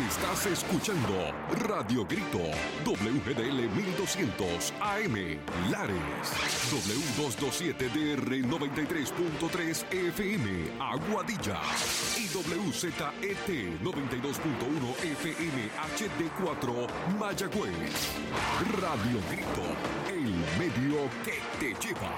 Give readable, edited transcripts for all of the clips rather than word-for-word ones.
Estás escuchando Radio Grito, WGDL 1200 AM, Lares, W227DR 93.3 FM, Aguadilla, y WZET 92.1 FM HD4, Mayagüez. Radio Grito, el medio que te lleva.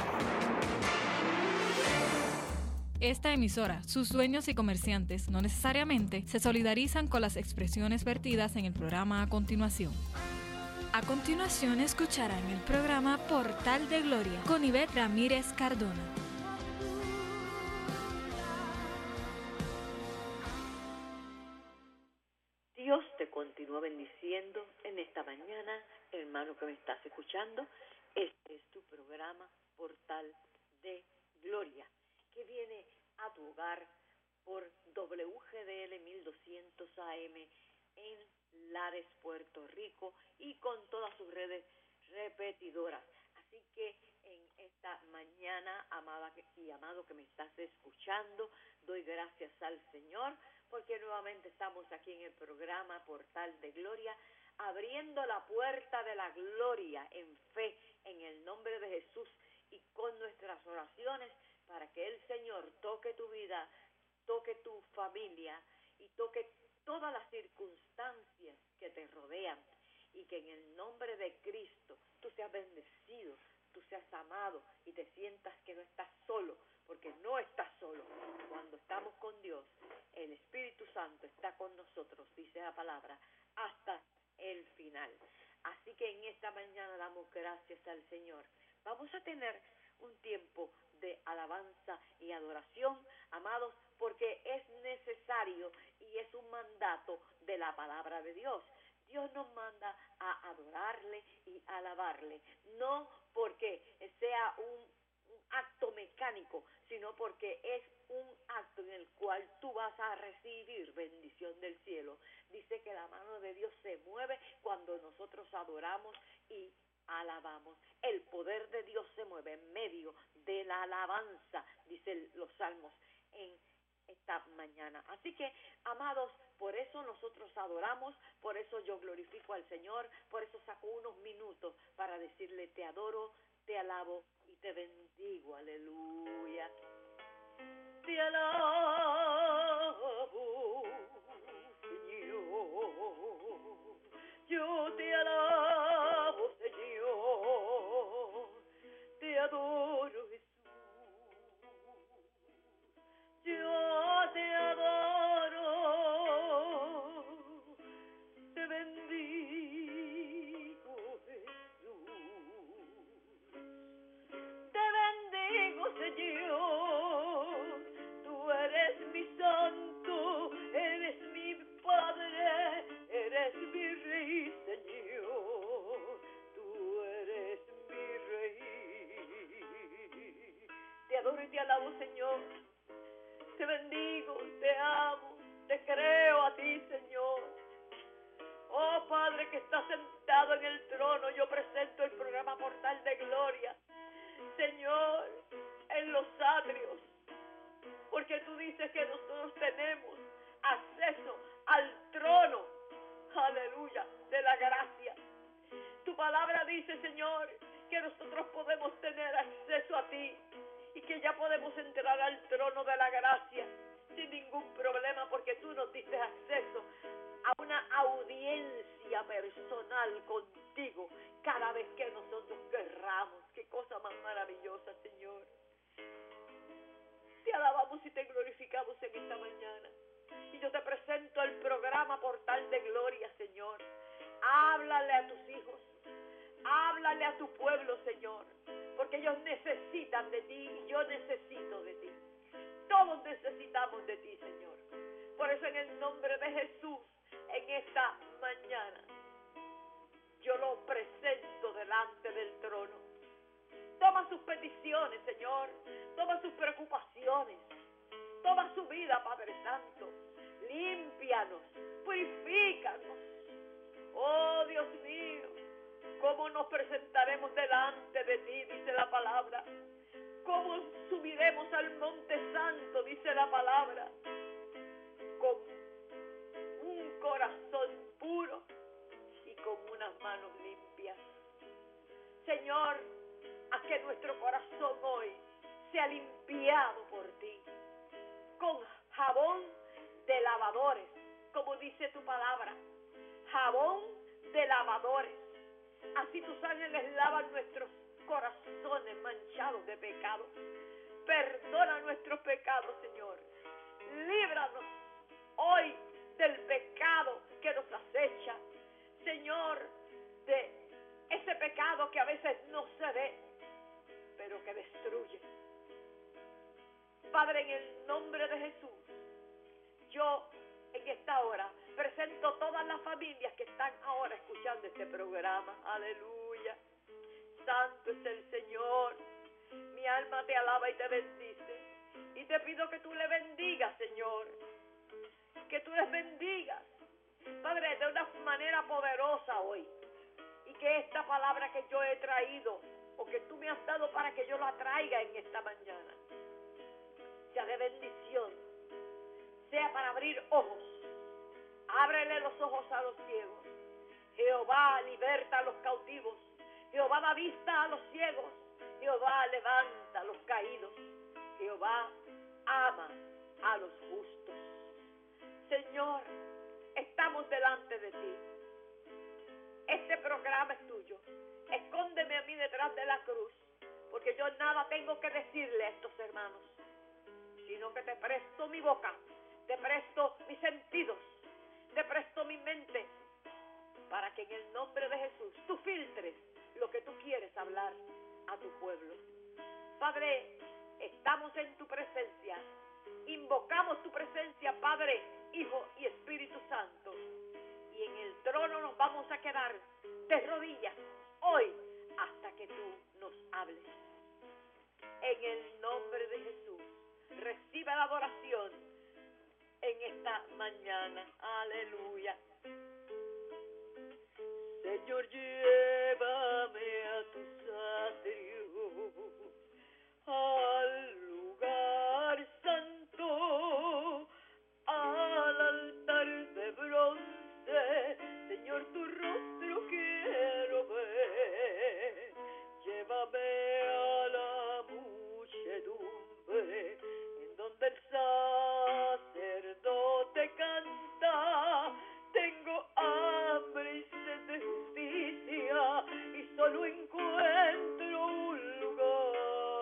Esta emisora, sus dueños y comerciantes no necesariamente se solidarizan con las expresiones vertidas en el programa a continuación. A continuación escucharán el programa Portal de Gloria con Ivette Ramírez Cardona. Dios te continúa bendiciendo en esta mañana, hermano que me estás escuchando. Este es tu programa Portal de Gloria, que viene a tu hogar por WGDL 1200 AM en Lares, Puerto Rico, y con todas sus redes repetidoras. Así que en esta mañana, amada y amado que me estás escuchando, doy gracias al Señor porque nuevamente estamos aquí en el programa Portal de Gloria, abriendo la puerta de la gloria en fe, en el nombre de Jesús, y con nuestras oraciones para que el Señor toque tu vida, toque tu familia y toque todas las circunstancias que te rodean, y que en el nombre de Cristo tú seas bendecido, tú seas amado y te sientas que no estás solo, porque no estás solo. Cuando estamos con Dios, el Espíritu Santo está con nosotros, dice la palabra, hasta el final. Así que en esta mañana damos gracias al Señor. Vamos a tener un tiempo de alabanza y adoración, amados, porque es necesario y es un mandato de la palabra de Dios. Dios nos manda a adorarle y alabarle, no porque sea un acto mecánico, sino porque es un acto en el cual tú vas a recibir bendición del cielo. Dice que la mano de Dios se mueve cuando nosotros adoramos y alabamos. El poder de Dios se mueve en medio de la alabanza, dicen los salmos en esta mañana. Así que, amados, por eso nosotros adoramos, por eso yo glorifico al Señor, por eso saco unos minutos para decirle: te adoro, te alabo y te bendigo. Aleluya. Te alabo, Señor. Yo te alabo, Señor. Te adoro, Jesús. Yo te adoro, te bendigo, Jesús. Te bendigo, Señor. Tú eres mi santo, eres mi Padre, eres mi Rey, Señor. Tú eres mi Rey. Te adoro y te alabo, Señor. Te bendigo, te amo, te creo a ti, Señor. Oh Padre que estás sentado en el trono, yo presento el programa Portal de Gloria, Señor, en los atrios, porque tú dices que nosotros tenemos acceso al trono, aleluya, de la gracia. Tu palabra dice, Señor, que nosotros podemos tener acceso a ti y que ya podemos entrar al trono de la gracia sin ningún problema, porque tú nos diste acceso a una audiencia personal contigo cada vez que nosotros querramos. Qué cosa más maravillosa, Señor. Te alabamos y te glorificamos en esta mañana. Y yo te presento el programa Portal de Gloria, Señor. Háblale a tus hijos, háblale a tu pueblo, Señor, porque ellos necesitan de ti y yo necesito de ti. Todos necesitamos de ti, Señor. Por eso, en el nombre de Jesús, en esta mañana, yo lo presento delante del trono. Toma sus peticiones, Señor. Toma sus preocupaciones. Toma su vida, Padre Santo. Límpianos, purifícanos. Oh, Dios mío, ¿cómo nos presentaremos delante de ti? Dice la palabra. ¿Cómo subiremos al monte santo? Dice la palabra. Con un corazón las manos limpias. Señor, haz que nuestro corazón hoy sea limpiado por ti, con jabón de lavadores, como dice tu palabra, jabón de lavadores. Así tus ángeles lavan nuestros corazones manchados de pecado. Perdona nuestros pecados, Señor. Líbranos hoy del pecado que nos acecha, Señor, de ese pecado que a veces no se ve, pero que destruye. Padre, en el nombre de Jesús, yo en esta hora presento todas las familias que están ahora escuchando este programa. Aleluya. Santo es el Señor. Mi alma te alaba y te bendice. Y te pido que tú le bendigas, Señor. Que tú les bendigas, Padre, de una manera poderosa hoy. Y que esta palabra que yo he traído, o que tú me has dado para que yo la traiga en esta mañana, sea de bendición, sea para abrir ojos. Ábrele los ojos a los ciegos. Jehová liberta a los cautivos. Jehová da vista a los ciegos. Jehová levanta a los caídos. Jehová ama a los justos. Señor, estamos delante de ti. Este programa es tuyo. Escóndeme a mí detrás de la cruz, porque yo nada tengo que decirle a estos hermanos, sino que te presto mi boca, te presto mis sentidos, te presto mi mente, para que en el nombre de Jesús tú filtres lo que tú quieres hablar a tu pueblo. Padre, estamos en tu presencia, invocamos tu presencia, Padre, Hijo y Espíritu Santo, y en el trono nos vamos a quedar de rodillas hoy hasta que tú nos hables. En el nombre de Jesús, reciba la adoración en esta mañana. Aleluya. Señor, llévame a tus atrios, al lugar santo, al altar de bronce. Señor, tu rostro quiero ver. Llévame a la muchedumbre, en donde el sacerdote canta. Tengo hambre y sed de justicia, y solo encuentro un lugar.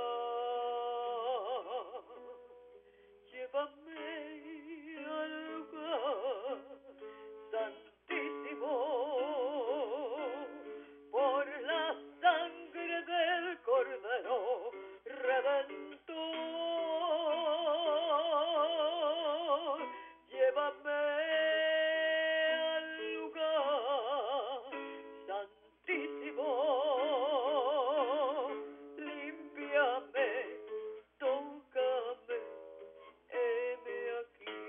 Llévame al lugar santísimo, por la sangre del Cordero Redentor. Llévame al lugar santísimo, límpiame, tócame, heme aquí.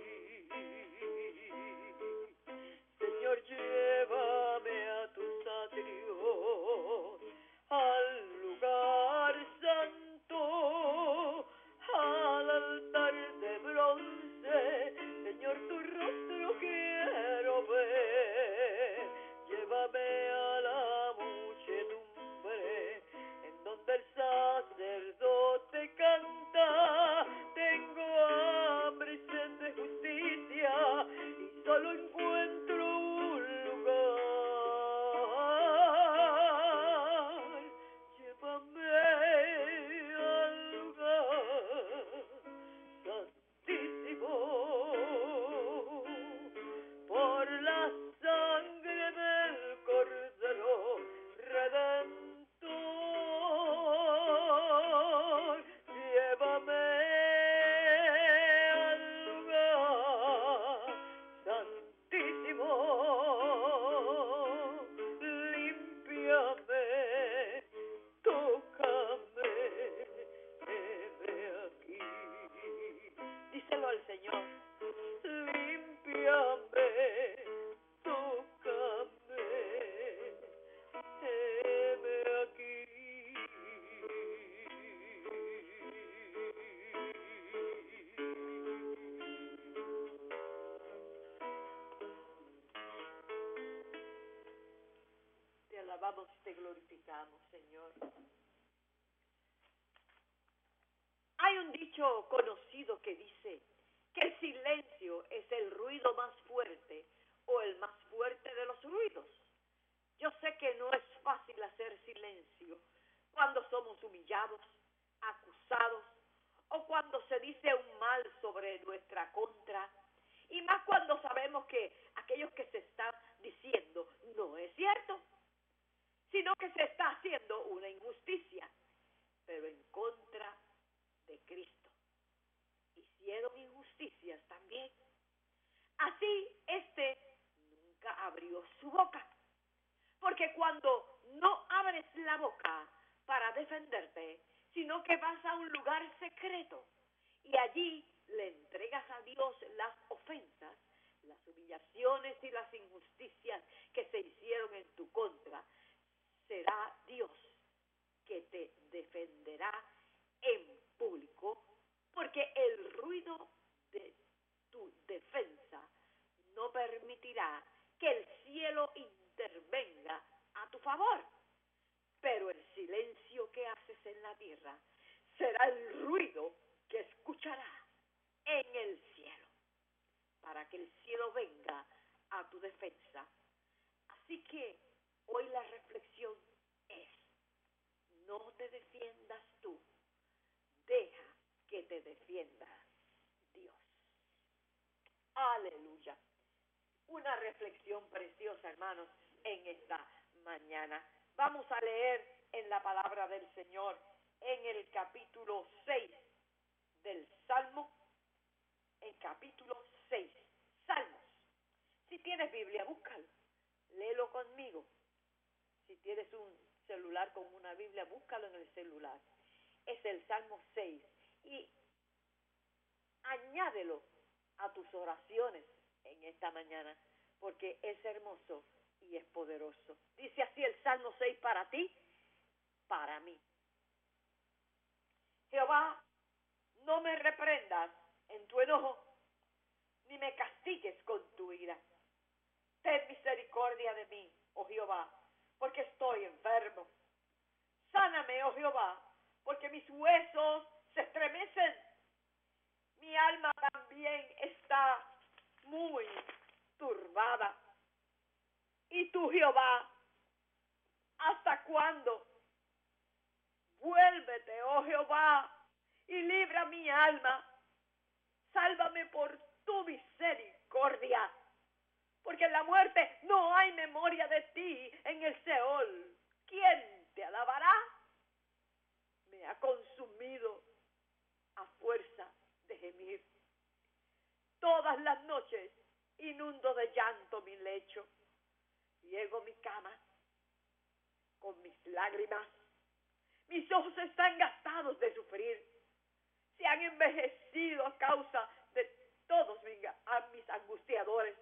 Señor, llévame a tus atrios, al lugar santo, al altar de bronce. Señor, tu rostro quiero ver. Llévame a la muchedumbre, en donde el sacerdote canta. Tengo hambre y sed de justicia, y solo encuentro un lugar. Llévame al lugar santísimo, por la sangre del Cordero Redentor. Llévame al lugar santísimo, límpiame, tócame, heme aquí. Díselo al Señor. Límpiame, tócame, heme aquí. alabamos y te glorificamos, Señor. Hay un dicho conocido que dice que el silencio es el ruido más fuerte o el más fuerte de los ruidos. Yo sé que no es fácil hacer silencio cuando somos humillados, acusados o cuando se dice un mal sobre nuestra contra, y más cuando sabemos que aquello que se está diciendo no es cierto, sino que se está haciendo una injusticia, pero en contra de Cristo. Hicieron injusticias también. Así nunca abrió su boca, porque cuando no abres la boca para defenderte, sino que vas a un lugar secreto y allí le entregas a Dios las ofensas, las humillaciones y las injusticias que se hicieron en tu contra, será Dios que te defenderá en público, porque el ruido de tu defensa no permitirá que el cielo intervenga a tu favor. Pero el silencio que haces en la tierra será el ruido que escuchará en el cielo, para que el cielo venga a tu defensa. Así que hoy la reflexión es: no te defiendas tú, deja que te defienda Dios. Aleluya. Una reflexión preciosa, hermanos, en esta mañana. Vamos a leer en la palabra del Señor en el capítulo 6 del Salmo, en capítulo 6, Salmos. Si tienes Biblia, búscalo, léelo conmigo. Si tienes un celular con una Biblia, búscalo en el celular. Es el Salmo 6 y añádelo a tus oraciones en esta mañana, porque es hermoso y es poderoso. Dice así el Salmo 6 para ti, para mí. Jehová, no me reprendas en tu enojo, ni me castigues con tu ira. Ten misericordia de mí, oh Jehová, porque estoy enfermo. Sáname, oh Jehová, porque mis huesos se estremecen. Mi alma también está muy turbada. Y tú, Jehová, ¿hasta cuándo? Vuélvete, oh Jehová, y libra mi alma. Sálvame por tu misericordia, porque en la muerte no hay memoria de ti en el Seol. ¿Quién te alabará? Me ha consumido a fuerza de gemir. Todas las noches inundo de llanto mi lecho. Llego a mi cama con mis lágrimas. Mis ojos están gastados de sufrir. Se han envejecido a causa de todos mis angustiadores.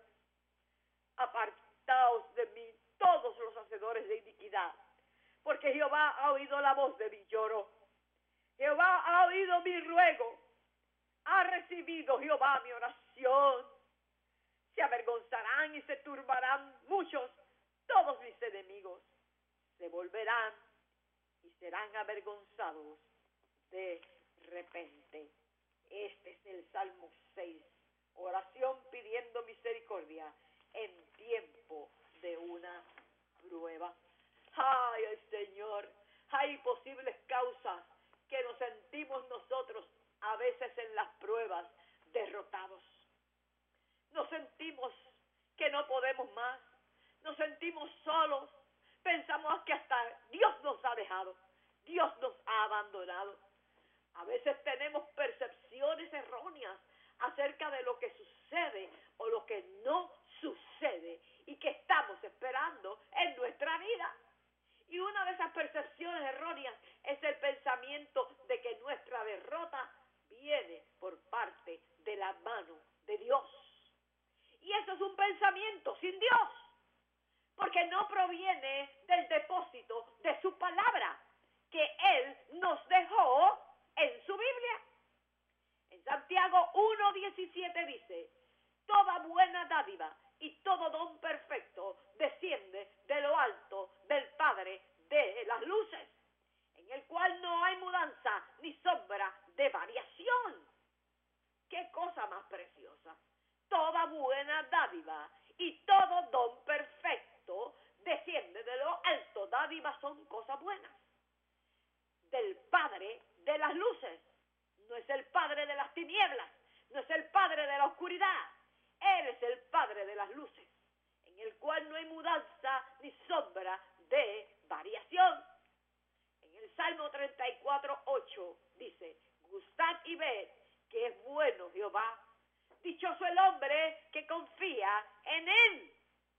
Apartaos de mí todos los hacedores de iniquidad, porque Jehová ha oído la voz de mi lloro. Jehová ha oído mi ruego. Ha recibido Jehová mi oración. Se avergonzarán y se turbarán muchos, todos mis enemigos. Se volverán y serán avergonzados de repente. Este es el Salmo 6. Oración pidiendo misericordia en tiempo de una prueba. Ay, Señor, hay posibles causas que nos sentimos nosotros a veces en las pruebas derrotados. Nos sentimos que no podemos más, nos sentimos solos, pensamos que hasta Dios nos ha dejado, Dios nos ha abandonado. A veces tenemos percepciones erróneas acerca de lo que sucede o lo que no sucede y que estamos esperando en nuestra vida. Y una de esas percepciones erróneas es el pensamiento de que nuestra derrota viene por parte de la mano de Dios. Y eso es un pensamiento sin Dios, porque no proviene del depósito de su palabra, que Él nos dejó en su Biblia. En Santiago 1:17 dice: toda buena dádiva y todo don perfecto desciende de lo alto del Padre de las luces, en el cual no hay mudanza ni sombra de variación. ¡Qué cosa más preciosa! Toda buena dádiva y todo don perfecto desciende de lo alto. Dádivas son cosas buenas. Del Padre de las luces. No es el Padre de las tinieblas, no es el Padre de la oscuridad. Él es el Padre de las luces, en el cual no hay mudanza ni sombra de variación. En el Salmo 34:8 dice: gustad y ved que es bueno Jehová. Dichoso el hombre que confía en él.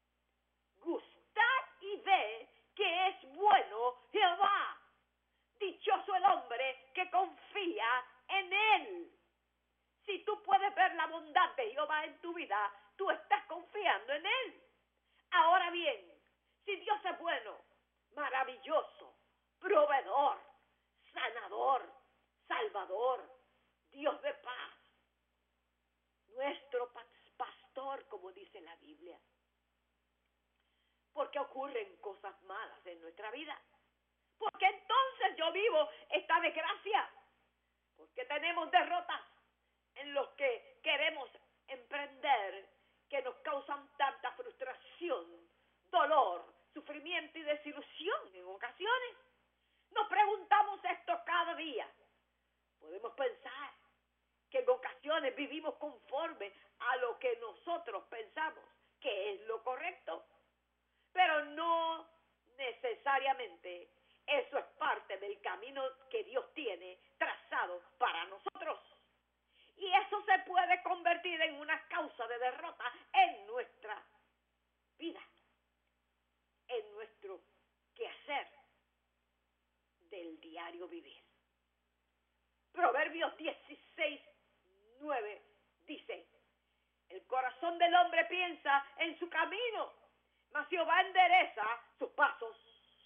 Gustad y ved que es bueno Jehová. Dichoso el hombre que confía en él. Si tú puedes ver la bondad de Jehová en tu vida, tú estás confiando en él. Ahora bien, si Dios es bueno, maravilloso, proveedor, sanador, salvador, Dios de paz, nuestro pastor, como dice la Biblia, porque ocurren cosas malas en nuestra vida. Porque entonces yo vivo esta desgracia. Porque tenemos derrotas en los que queremos emprender, que nos causan tanta frustración, dolor, sufrimiento y desilusión en ocasiones. Nos preguntamos esto cada día. Podemos pensar que en ocasiones vivimos conforme a lo que nosotros pensamos que es lo correcto, pero no necesariamente eso es parte del camino que Dios tiene trazado para nosotros. Y eso se puede convertir en una causa de derrota en nuestra vida, en nuestro quehacer del diario vivir. Proverbios 16:9 dice: el corazón del hombre piensa en su camino, mas Jehová endereza sus pasos.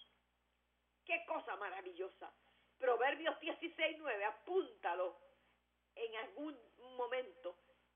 ¡Qué cosa maravillosa! Proverbios 16:9, apúntalo en algún momento.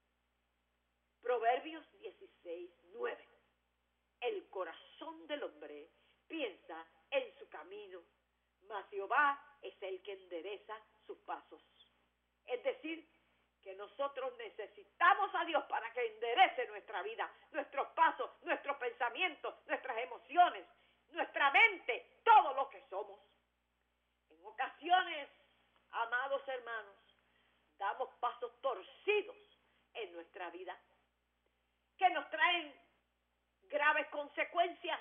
Proverbios 16:9. El corazón del hombre piensa en su camino, mas Jehová es el que endereza sus pasos. Es decir, que nosotros necesitamos a Dios para que enderece nuestra vida, nuestros pasos, nuestros pensamientos, nuestras emociones, nuestra mente, todo lo que somos. En ocasiones, amados hermanos, damos pasos torcidos en nuestra vida que nos traen graves consecuencias.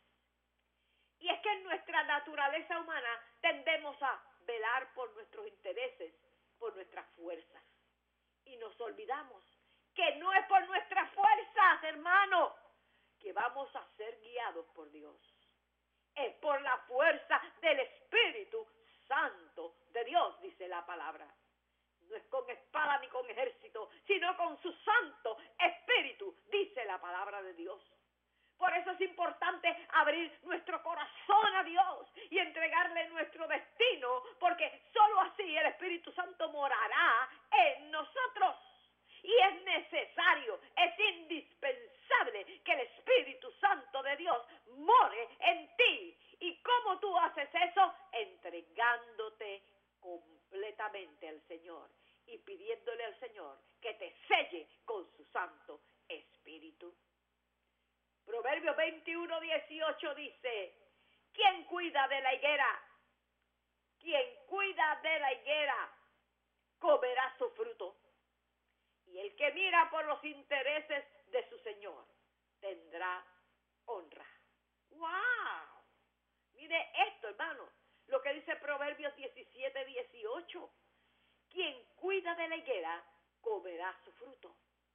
Y es que en nuestra naturaleza humana tendemos a velar por nuestros intereses, por nuestras fuerzas. Y nos olvidamos que no es por nuestras fuerzas, hermano, que vamos a ser guiados por Dios. Es por la fuerza del Espíritu Santo de Dios, dice la palabra. No es con espada ni con ejército, sino con su Santo Espíritu, dice la palabra de Dios. Por eso es importante abrir nuestro corazón a Dios y entregarle nuestro destino, porque solo así el Espíritu Santo morará en nosotros. Y es necesario, es indispensable que el Espíritu Santo de Dios more en ti. ¿Y cómo tú haces eso? Entregándote completamente al Señor y pidiéndole al Señor que te selle con su Santo Espíritu. Proverbios 21:18 dice: ¿quién cuida de la higuera? Quien cuida de la higuera comerá su fruto. Y el que mira por los intereses de su Señor tendrá honra. ¡Wow! Mire esto, hermano, lo que dice Proverbios 17:18. Quien cuida de la higuera comerá su fruto.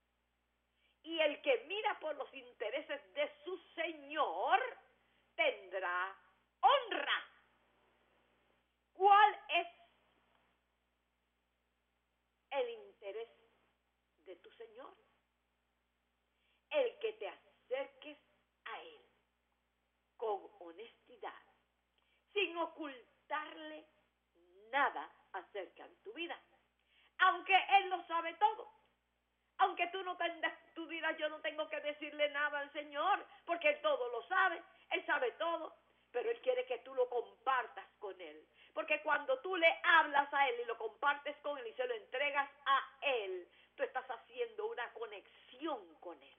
Y el que mira por los intereses de su Señor tendrá honra. ¿Cuál es el interés de tu Señor? El que te acerques a Él con honestidad, sin ocultarle nada acerca de tu vida. Aunque Él lo sabe todo, aunque tú dirás, yo no tengo que decirle nada al Señor, porque Él todo lo sabe, Él sabe todo, pero Él quiere que tú lo compartas con Él. Porque cuando tú le hablas a Él y lo compartes con Él y se lo entregas a Él, tú estás haciendo una conexión con Él.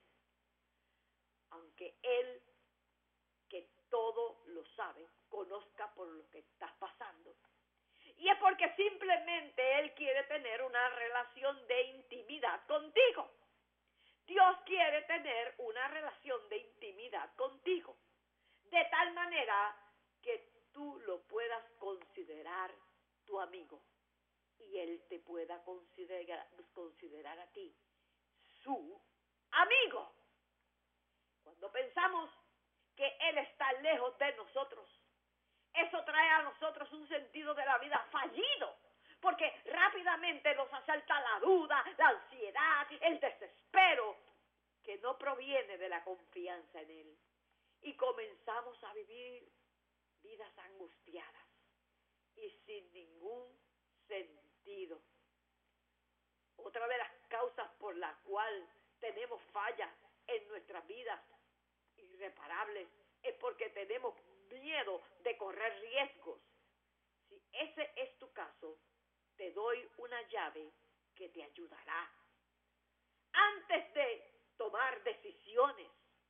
Aunque Él, que todo lo sabe, conozca por lo que estás pasando. Y es porque simplemente Él quiere tener una relación de intimidad contigo. Dios quiere tener una relación de intimidad contigo. De tal manera que tú lo puedas considerar tu amigo. Y Él te pueda considerar a ti su amigo. Cuando pensamos que Él está lejos de nosotros, eso trae a nosotros un sentido de la vida fallido, porque rápidamente nos asalta la duda, la ansiedad, el desespero, que no proviene de la confianza en Él. Y comenzamos a vivir vidas angustiadas y sin ningún sentido. Otra de las causas por la cual tenemos fallas en nuestras vidas irreparables es porque tenemos miedo de correr riesgos. Si ese es tu caso, te doy una llave que te ayudará. Antes de tomar decisiones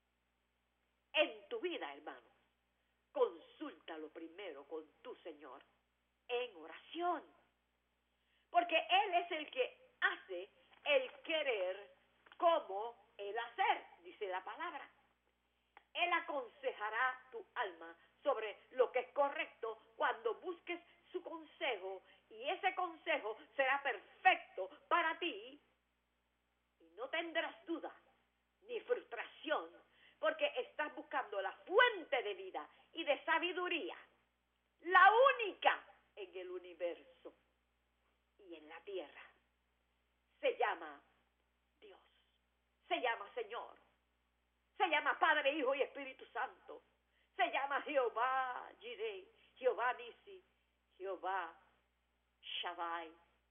en tu vida, hermano, consúltalo primero con tu Señor en oración. Porque Él es el que hace el querer como el hacer, dice la palabra. Él aconsejará tu alma sobre lo que es correcto cuando busques su consejo, y ese consejo será perfecto para ti y no tendrás duda ni frustración, porque estás buscando la fuente de vida y de sabiduría, la única en el universo y en la tierra. Se llama Dios, se llama Señor, se llama Padre, Hijo y Espíritu Santo, se llama Jehová Jireh, Jehová Nisi, Jehová Shaddai,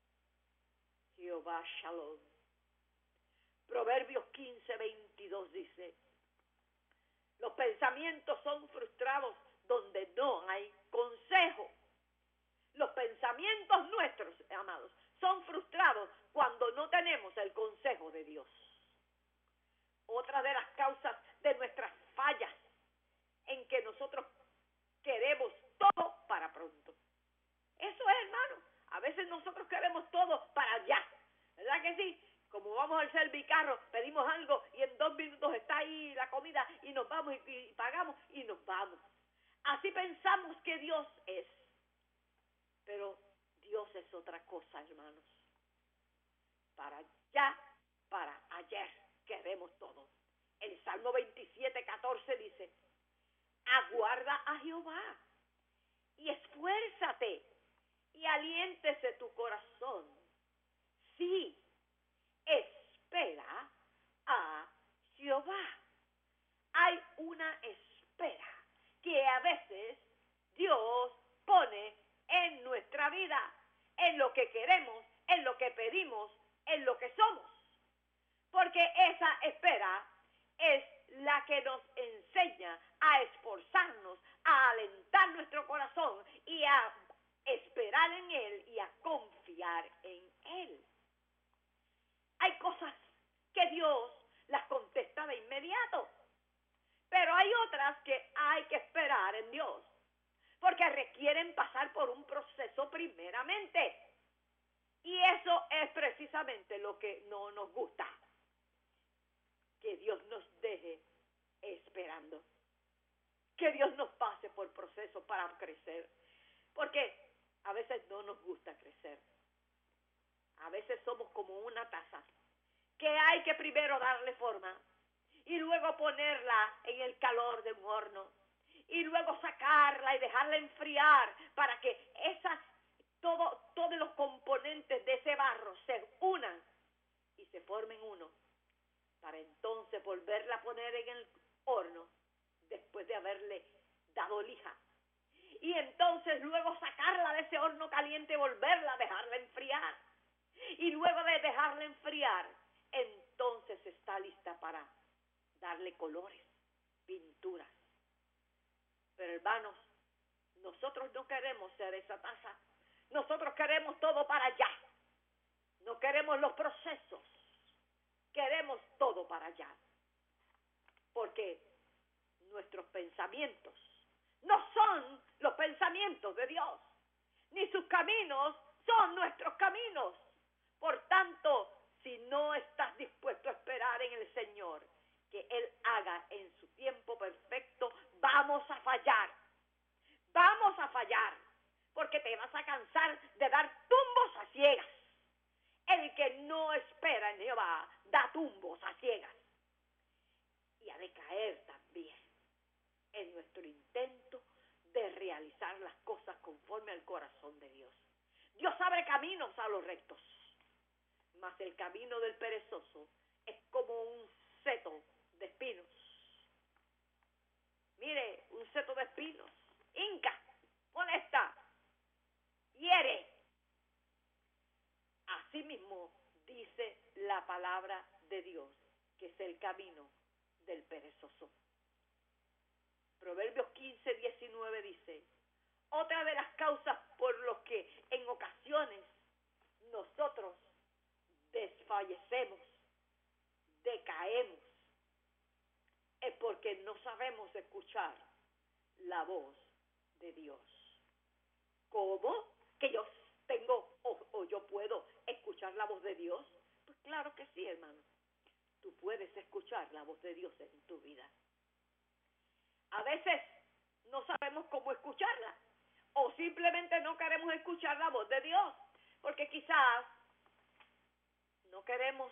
Jehová Shalom. Proverbios 15:22 dice: los pensamientos son frustrados donde no hay consejo. Los pensamientos nuestros, amados, son frustrados cuando no tenemos el consejo de Dios. Otra de las causas de nuestras fallas en que nosotros queremos todo para pronto. Eso es, hermano. A veces nosotros queremos todo para allá. ¿Verdad que sí? Como vamos al Servicarro, pedimos algo y en 2 minutos está ahí la comida y nos vamos y pagamos y nos vamos. Así pensamos que Dios es. Pero Dios es otra cosa, hermanos. Para allá, para ayer, queremos todo. El Salmo 27:14 dice: aguarda a Jehová y esfuérzate y aliéntese tu corazón. Sí, espera a Jehová. Hay una espera que a veces Dios pone en nuestra vida, en lo que queremos, en lo que pedimos, en lo que somos. Porque esa espera es la que nos enseña a esforzarnos, a alentar nuestro corazón y a esperar en Él y a confiar en Él. Hay cosas que Dios las contesta de inmediato, pero hay otras que hay que esperar en Dios, porque requieren pasar por un proceso primeramente. Y eso es precisamente lo que no nos gusta, que Dios nos deje esperando, que Dios nos pase por procesos para crecer, porque a veces no nos gusta crecer. A veces somos como una taza que hay que primero darle forma y luego ponerla en el calor de un horno y luego sacarla y dejarla enfriar para que todos los componentes de ese barro se unan y se formen uno, para entonces volverla a poner en el horno después de haberle dado lija. Y entonces luego sacarla de ese horno caliente y volverla a dejarla enfriar. Y luego de dejarla enfriar, entonces veces está lista para darle colores, pinturas. Pero hermanos, nosotros no queremos ser esa taza. Nosotros queremos todo para allá. No queremos los procesos. Queremos todo para allá. Porque nuestros pensamientos no son los pensamientos de Dios. Ni sus caminos son nuestros caminos. Por tanto, si no estás dispuesto a esperar en el Señor, que Él haga en su tiempo perfecto, vamos a fallar. Vamos a fallar, porque te vas a cansar de dar tumbos a ciegas. El que no espera en Jehová da tumbos a ciegas. Y ha de caer también en nuestro intento de realizar las cosas conforme al corazón de Dios. Dios abre caminos a los rectos, mas el camino del perezoso es como un seto de espinos. Mire, un seto de espinos. Hinca, molesta, hiere. Asimismo dice la palabra de Dios, que es el camino del perezoso. Proverbios 15:19 dice: otra de las causas por las que en ocasiones nosotros desfallecemos, decaemos, es porque no sabemos escuchar la voz de Dios. ¿Cómo? ¿Que yo tengo o yo puedo escuchar la voz de Dios? Pues claro que sí, hermano. Tú puedes escuchar la voz de Dios en tu vida. A veces no sabemos cómo escucharla, o simplemente no queremos escuchar la voz de Dios, porque quizás no queremos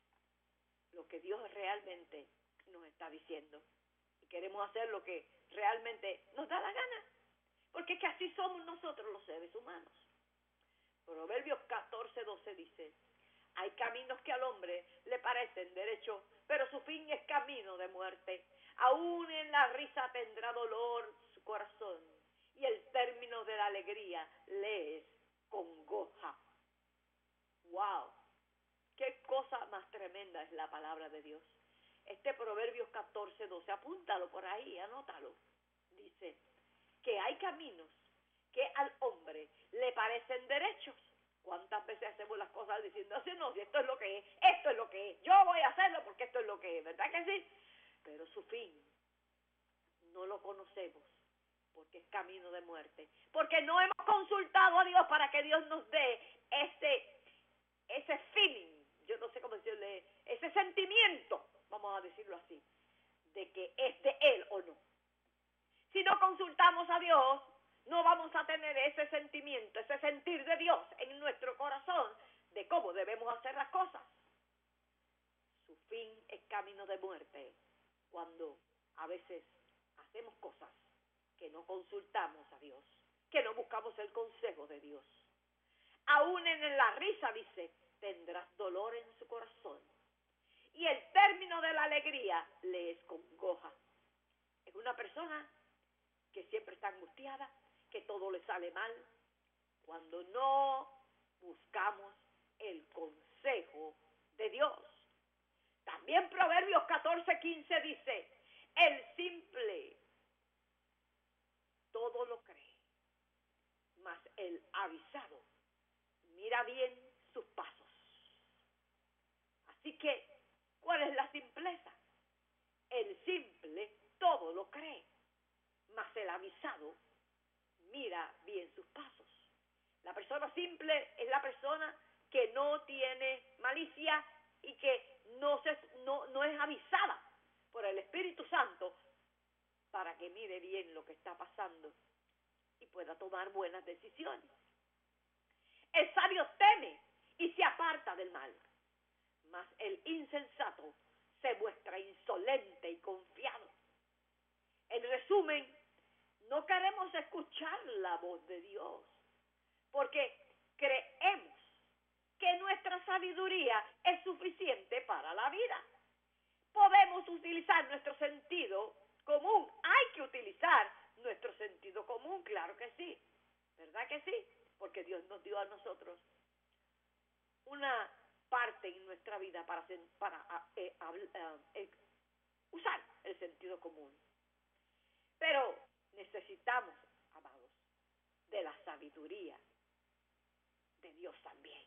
lo que Dios realmente nos está diciendo, y queremos hacer lo que realmente nos da la gana, porque es que así somos nosotros los seres humanos. Proverbios 14:12 dice: hay caminos que al hombre le parecen derechos, pero su fin es camino de muerte. Aún en la risa tendrá dolor su corazón, y el término de la alegría le es congoja. ¡Wow! ¡Qué cosa más tremenda es la palabra de Dios! Este Proverbios 14:12, apúntalo por ahí, anótalo. Dice que hay caminos que al hombre le parecen derechos. ¿Cuántas veces hacemos las cosas diciendo así? No, si esto es lo que es, esto es lo que es, yo voy a hacerlo porque esto es lo que es, ¿verdad que sí? Pero su fin no lo conocemos, porque es camino de muerte, porque no hemos consultado a Dios para que Dios nos dé ese feeling, yo no sé cómo decirle, ese sentimiento, vamos a decirlo así, de que es de Él o no. Si no consultamos a Dios, no vamos a tener ese sentimiento, ese sentir de Dios en nuestro corazón de cómo debemos hacer las cosas. Su fin es camino de muerte, cuando a veces hacemos cosas que no consultamos a Dios, que no buscamos el consejo de Dios. Aún en la risa, dice, tendrás dolor en su corazón, y el término de la alegría le es congoja. Es una persona que siempre está angustiada, que todo le sale mal, cuando no buscamos el consejo de Dios. También Proverbios 14:15 dice: el simple todo lo cree, mas el avisado mira bien sus pasos. Así que, ¿cuál es la simpleza? El simple todo lo cree, mas el avisado mira bien sus pasos. La persona simple es la persona que no tiene malicia y que no es avisada por el Espíritu Santo para que mire bien lo que está pasando y pueda tomar buenas decisiones. El sabio teme y se aparta del mal, mas el insensato se muestra insolente y confiado. En resumen, no queremos escuchar la voz de Dios, porque creemos que nuestra sabiduría es suficiente para la vida. Podemos utilizar nuestro sentido común. Hay que utilizar nuestro sentido común, claro que sí. ¿Verdad que sí? Porque Dios nos dio a nosotros una parte importante en nuestra vida para usar el sentido común. Pero necesitamos, amados, de la sabiduría de Dios también.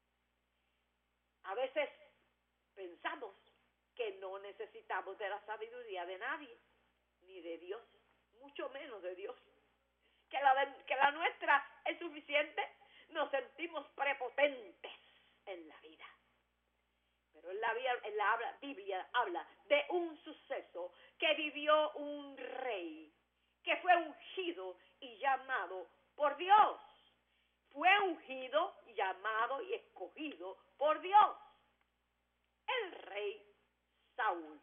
A veces pensamos que no necesitamos de la sabiduría de nadie, ni de Dios, mucho menos de Dios. Que la nuestra es suficiente, nos sentimos prepotentes en la vida. Pero en la Biblia habla de un suceso que vivió un rey, que fue ungido y llamado por Dios. Fue ungido, llamado y escogido por Dios. El rey Saúl.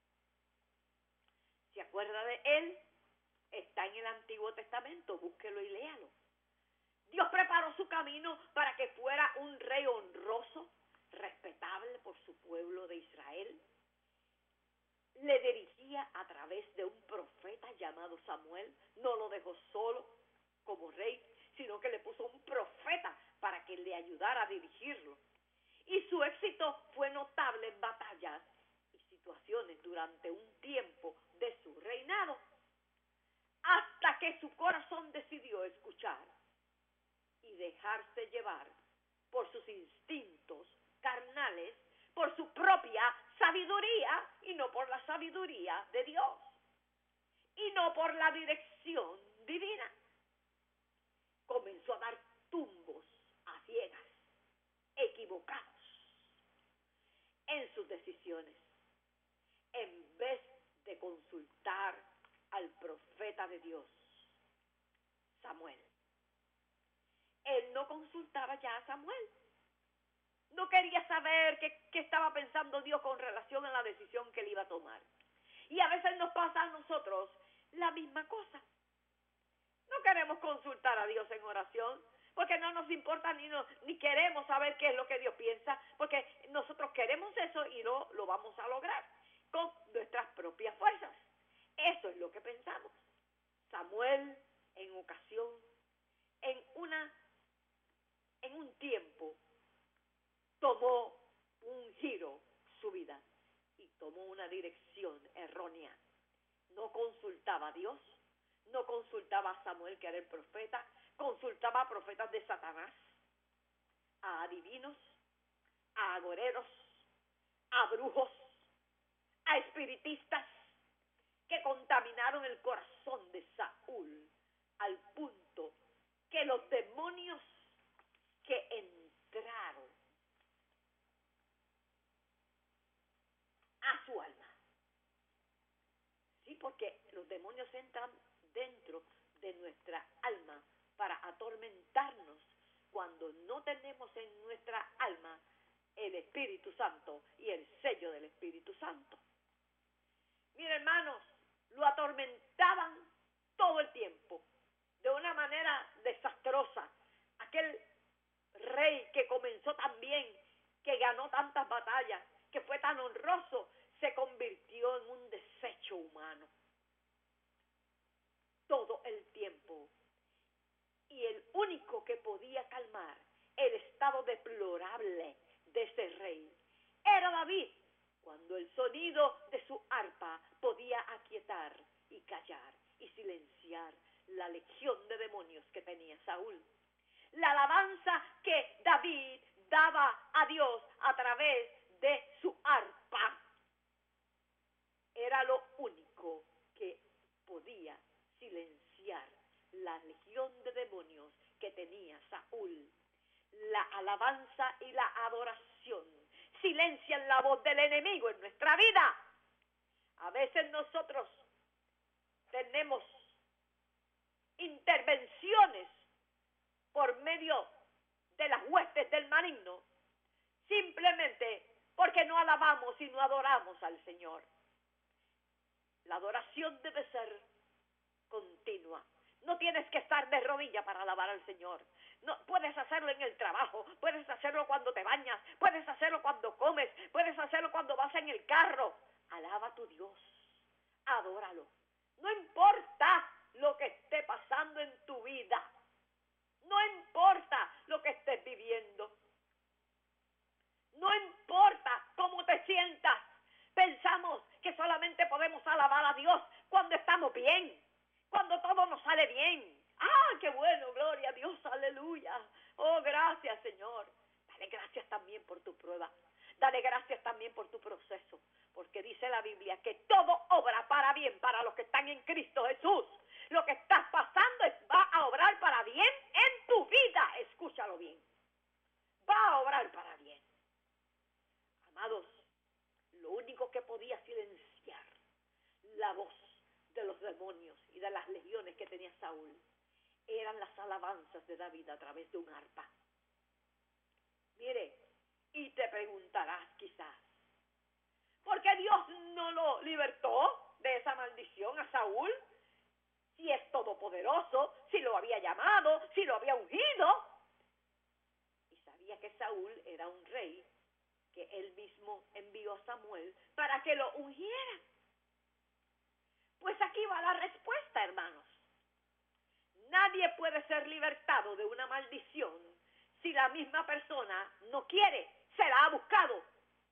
¿Se acuerda de él? Está en el Antiguo Testamento, búsquelo y léalo. Dios preparó su camino para que fuera un rey honroso, respetable por su pueblo de Israel. Le dirigía a través de un profeta llamado Samuel. No lo dejó solo como rey, sino que le puso un profeta para que le ayudara a dirigirlo. Y su éxito fue notable en batallas y situaciones durante un tiempo de su reinado, hasta que su corazón decidió escuchar y dejarse llevar por sus instintos carnales, por su propia sabiduría y no por la sabiduría de Dios y no por la dirección divina. Comenzó a dar tumbos a ciegas, equivocados en sus decisiones, en vez de consultar al profeta de Dios, Samuel. Él no consultaba ya a Samuel. No quería saber qué estaba pensando Dios con relación a la decisión que él iba a tomar. Y a veces nos pasa a nosotros la misma cosa. No queremos consultar a Dios en oración, porque no nos importa ni queremos saber qué es lo que Dios piensa, porque nosotros queremos eso y no lo vamos a lograr con nuestras propias fuerzas. Eso es lo que pensamos. Samuel, en ocasión, en un tiempo, tomó un giro su vida y tomó una dirección errónea. No consultaba a Dios, no consultaba a Samuel, que era el profeta, consultaba a profetas de Satanás, a adivinos, a agoreros, a brujos, a espiritistas, que contaminaron el corazón de Saúl al punto que los demonios que entraron a su alma. Sí, porque los demonios entran dentro de nuestra alma para atormentarnos cuando no tenemos en nuestra alma el Espíritu Santo y el sello del Espíritu Santo. Miren, hermanos, lo atormentaban todo el tiempo, de una manera desastrosa. Aquel rey que comenzó tan bien, que ganó tantas batallas, que fue tan honroso, se convirtió en un desecho humano todo el tiempo. Y el único que podía calmar el estado deplorable de ese rey era David, cuando el sonido de su arpa podía aquietar y callar y silenciar la legión de demonios que tenía Saúl. La alabanza que David daba a Dios a través de su arpa era lo único que podía silenciar la legión de demonios que tenía Saúl. La alabanza y la adoración silencian la voz del enemigo en nuestra vida. A veces nosotros tenemos intervenciones por medio de las huestes del maligno, simplemente porque no alabamos y no adoramos al Señor. La adoración debe ser continua. No tienes que estar de rodillas para alabar al Señor. No, puedes hacerlo en el trabajo, puedes hacerlo cuando te bañas, puedes hacerlo cuando comes, puedes hacerlo cuando vas en el carro. Alaba a tu Dios, adóralo. No importa lo que esté pasando en tu vida, no importa lo que estés viviendo, no importa podemos alabar a Dios cuando estamos bien, cuando todo nos sale bien. ¡Ah, qué bueno! Gloria a Dios, aleluya. Oh, gracias, Señor. Dale gracias también por tu prueba. Dale gracias también por tu proceso, porque dice la Biblia que todo obra para bien para los que están en Cristo Jesús. Lo que estás pasando va a obrar para bien en tu vida. Escúchalo bien. Va a obrar para bien. Amados, lo único que podía silenciar la voz de los demonios y de las legiones que tenía Saúl eran las alabanzas de David a través de un arpa. Mire, y te preguntarás quizás, ¿por qué Dios no lo libertó de esa maldición a Saúl? Si es todopoderoso, si lo había llamado, si lo había ungido. Y sabía que Saúl era un rey que él mismo envió a Samuel para que lo ungiera. Pues aquí va la respuesta, hermanos. Nadie puede ser libertado de una maldición si la misma persona no quiere, se la ha buscado.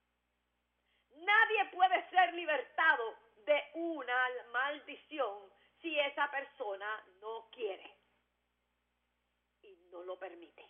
Nadie puede ser libertado de una maldición si esa persona no quiere y no lo permite.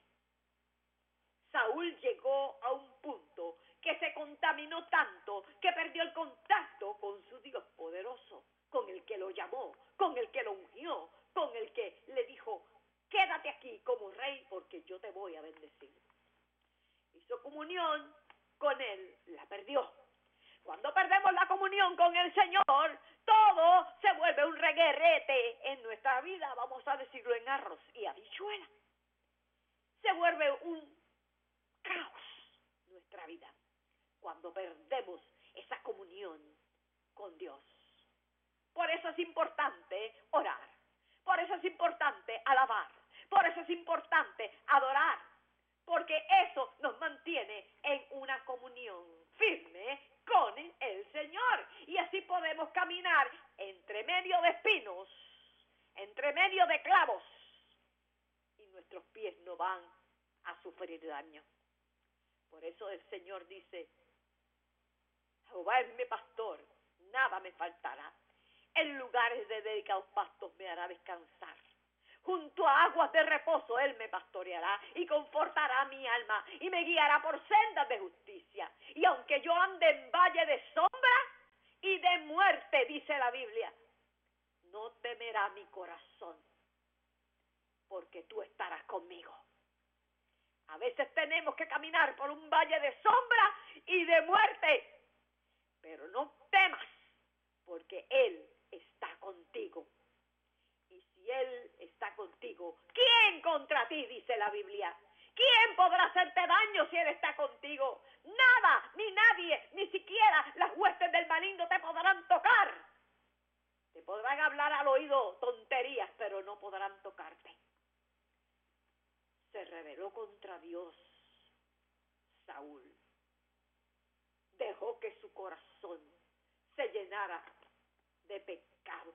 Saúl llegó a un punto que se contaminó tanto que perdió el contacto con su Dios poderoso, con el que lo llamó, con el que lo ungió, con el que le dijo, quédate aquí como rey porque yo te voy a bendecir. Hizo comunión con él, la perdió. Cuando perdemos la comunión con el Señor, todo se vuelve un reguerete en nuestra vida, vamos a decirlo en arroz y habichuela. Se vuelve un caos nuestra vida cuando perdemos esa comunión con Dios. Por eso es importante orar, por eso es importante alabar, por eso es importante adorar, porque eso nos mantiene en una comunión firme con el Señor. Y así podemos caminar entre medio de espinos, entre medio de clavos, y nuestros pies no van a sufrir daño. Por eso el Señor dice, Jehová es mi pastor, nada me faltará. En lugares de delicados pastos me hará descansar. Junto a aguas de reposo Él me pastoreará y confortará mi alma y me guiará por sendas de justicia. Y aunque yo ande en valle de sombra y de muerte, dice la Biblia, no temerá mi corazón, porque tú estarás conmigo. A veces tenemos que caminar por un valle de sombra y de muerte, pero no temas, porque Él está contigo. Y si Él está contigo, ¿quién contra ti? Dice la Biblia. ¿Quién podrá hacerte daño si Él está contigo? Nada, ni nadie, ni siquiera las huestes del maligno te podrán tocar. Te podrán hablar al oído tonterías, pero no podrán tocarte. Se rebeló contra Dios Saúl. Dejó que su corazón se llenara de pecado.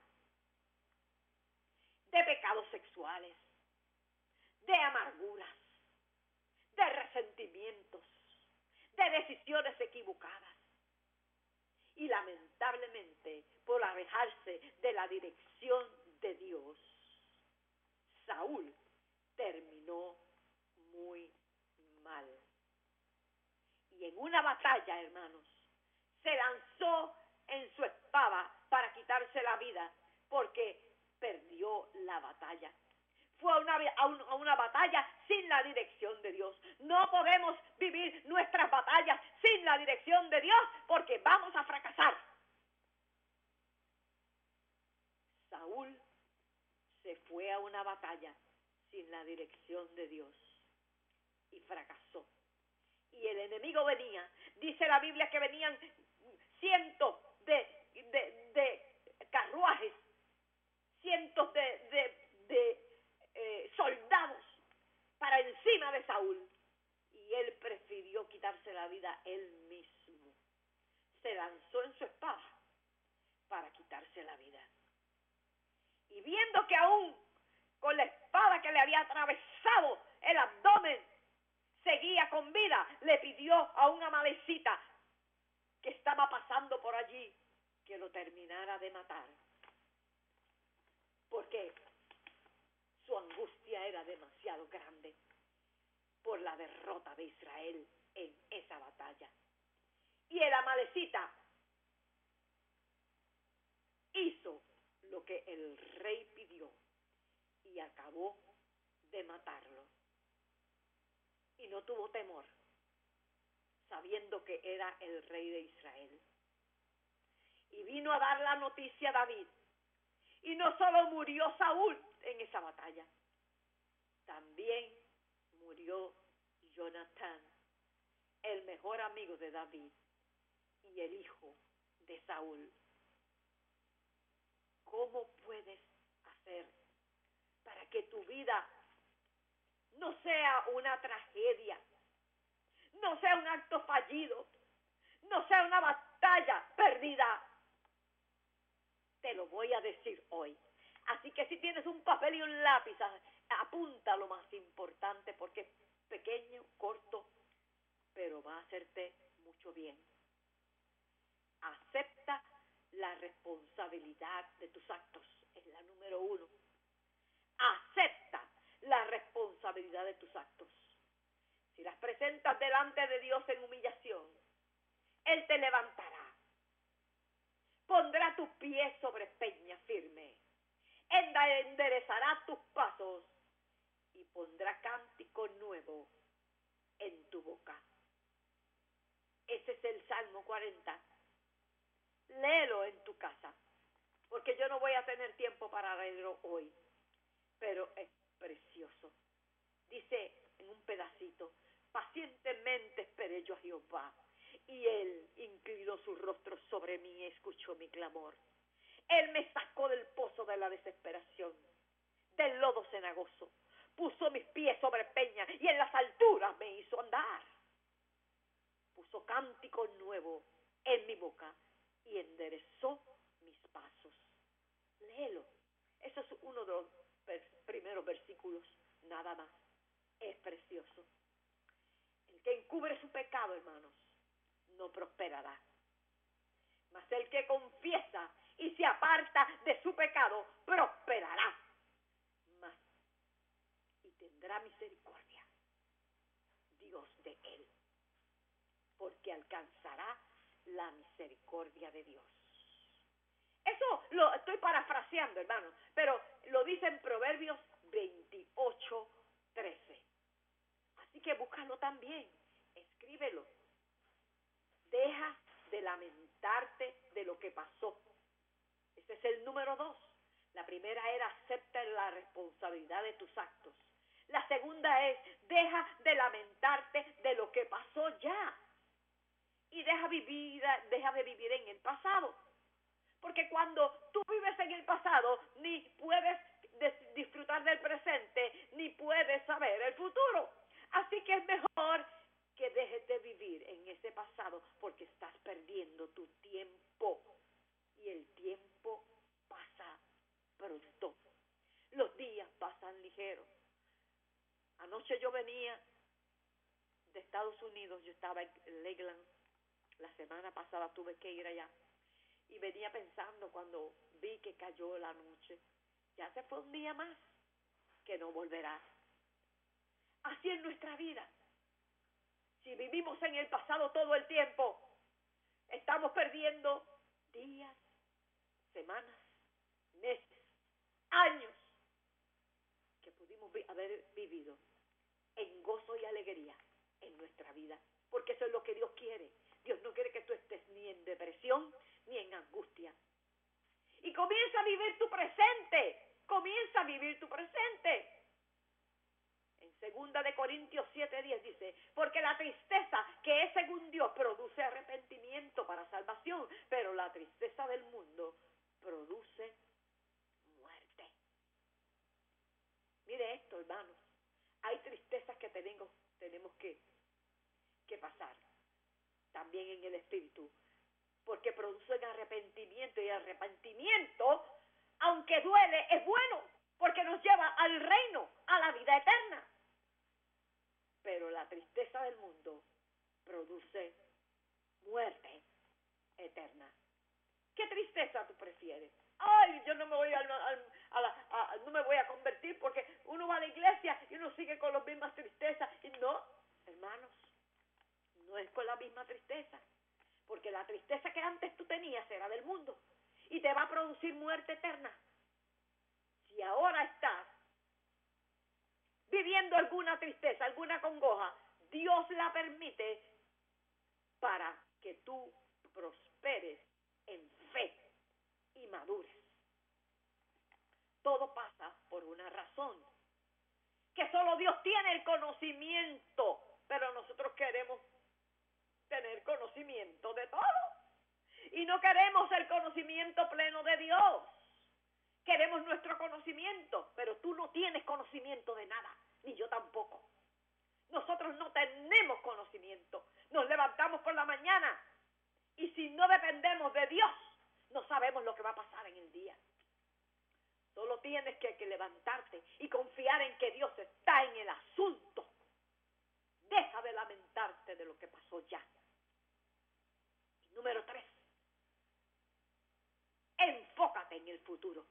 De pecados sexuales, de amarguras, de resentimientos, de decisiones equivocadas. Y lamentablemente, por alejarse de la dirección de Dios, Saúl terminó muy mal. Y en una batalla, hermanos, se lanzó en su espada para quitarse la vida, porque perdió la batalla. Fue a una batalla sin la dirección de Dios. No podemos vivir nuestras batallas sin la dirección de Dios, porque vamos a fracasar. Saúl se fue a una batalla sin la dirección de Dios y fracasó. Y el enemigo venía, dice la Biblia que venían cientos de carruajes, cientos de soldados para encima de Saúl, y él prefirió quitarse la vida él mismo. Se lanzó en su espada para quitarse la vida, y viendo que aún con la espada que le había atravesado el abdomen seguía con vida, le pidió a una amalecita que estaba pasando por allí que lo terminara de matar, porque su angustia era demasiado grande por la derrota de Israel en esa batalla. Y el amalecita hizo lo que el rey pidió y acabó de matarlo. Y no tuvo temor, sabiendo que era el rey de Israel. Y vino a dar la noticia a David. Y no solo murió Saúl en esa batalla, también murió Jonatán, el mejor amigo de David y el hijo de Saúl. ¿Cómo puedes hacer para que tu vida no sea una tragedia, no sea un acto fallido, no sea una batalla perdida? Te lo voy a decir hoy. Así que si tienes un papel y un lápiz, apunta lo más importante, porque es pequeño, corto, pero va a hacerte mucho bien. Acepta la responsabilidad de tus actos. Es la número 1. Acepta la responsabilidad de tus actos. Si las presentas delante de Dios en humillación, Él te levantará. Pondrá tus pies sobre peña firme. Enderezará tus pasos y pondrá cántico nuevo en tu boca. Ese es el Salmo 40. Léelo en tu casa, porque yo no voy a tener tiempo para leerlo hoy, pero es precioso. Dice en un pedacito: pacientemente esperé yo a Jehová, y Él inclinó su rostro sobre mí y escuchó mi clamor. Él me sacó del pozo de la desesperación, del lodo cenagoso, puso mis pies sobre peña y en las alturas me hizo andar. Puso cántico nuevo en mi boca y enderezó mis pasos. Léelo. Eso es uno de los primeros versículos, nada más. Es precioso. El que encubre su pecado, hermanos, no prosperará. Mas el que confiesa y se aparta de su pecado, prosperará. Mas, y tendrá misericordia Dios de él, porque alcanzará la misericordia de Dios. Eso lo estoy parafraseando, hermano, pero lo dice en Proverbios 28:13. Así que búscalo también, escríbelo. Deja de lamentarte de lo que pasó. Ese es el número 2. La primera era: acepta la responsabilidad de tus actos. La segunda es: deja de lamentarte de lo que pasó ya. Y deja de vivir en el pasado. Porque cuando tú vives en el pasado, ni puedes disfrutar del presente, ni puedes saber el futuro. Así que es mejor que dejes de vivir en ese pasado, porque estás perdiendo tu tiempo. Y el tiempo pasa pronto. Los días pasan ligeros. Anoche yo venía de Estados Unidos, yo estaba en Lakeland. La semana pasada tuve que ir allá. Y venía pensando cuando vi que cayó la noche. Ya se fue un día más que no volverá. Así es nuestra vida. Si vivimos en el pasado todo el tiempo, estamos perdiendo días, semanas, meses, años que pudimos haber vivido en gozo y alegría en nuestra vida. Porque eso es lo que Dios quiere. Dios no quiere que tú estés ni en depresión ni en angustia. Y comienza a vivir tu presente. Comienza a vivir tu presente. En 2 Corintios 7:10 dice: porque la tristeza que es según Dios produce arrepentimiento para salvación, pero la tristeza del mundo produce muerte. Mire esto, hermanos. Hay tristezas que tenemos que pasar también en el espíritu, porque producen arrepentimiento, y arrepentimiento, aunque duele, es bueno, porque nos lleva al reino, a la vida eterna. Pero la tristeza del mundo produce muerte eterna. ¿Qué tristeza tú prefieres? Ay, yo no me voy no me voy a convertir porque uno va a la iglesia y uno sigue con las mismas tristezas. Y no, hermanos, no es con la misma tristeza. Porque la tristeza que antes tú tenías era del mundo y te va a producir muerte eterna. Si ahora estás viviendo alguna tristeza, alguna congoja, Dios la permite para que tú prosperes en fe y madures. Todo pasa por una razón, que solo Dios tiene el conocimiento, pero nosotros queremos tener conocimiento de todo y no queremos el conocimiento pleno de Dios. Queremos nuestro conocimiento, pero tú no tienes conocimiento de nada, ni yo tampoco. Nosotros no tenemos conocimiento. Nos levantamos por la mañana y si no dependemos de Dios, no sabemos lo que va a pasar en el día. Solo tienes que levantarte y confiar en que Dios está en el asunto. Deja de lamentarte de lo que pasó ya. Y número 3, enfócate en el futuro.